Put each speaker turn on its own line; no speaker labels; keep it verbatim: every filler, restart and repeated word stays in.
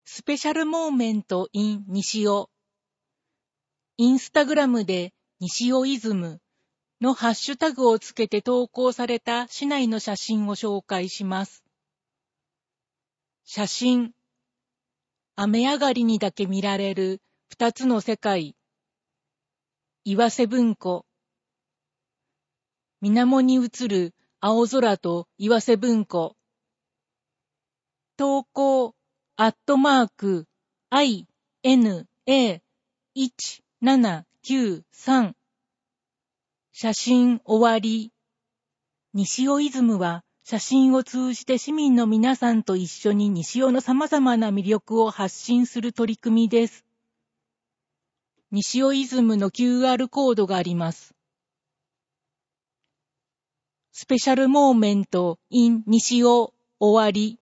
スペシャルモーメント in 西尾。インスタグラムで西尾イズムのハッシュタグをつけて投稿された市内の写真を紹介します。写真。雨上がりにだけ見られる二つの世界。岩瀬文庫。水面に映る青空と岩瀬文庫。投稿、アットマーク、アイエヌエーいちななきゅうさん。写真終わり。西尾イズムは写真を通じて市民の皆さんと一緒に西尾の様々な魅力を発信する取り組みです。西尾イズムの キューアール コードがあります。スペシャルモーメント in 西尾終わり。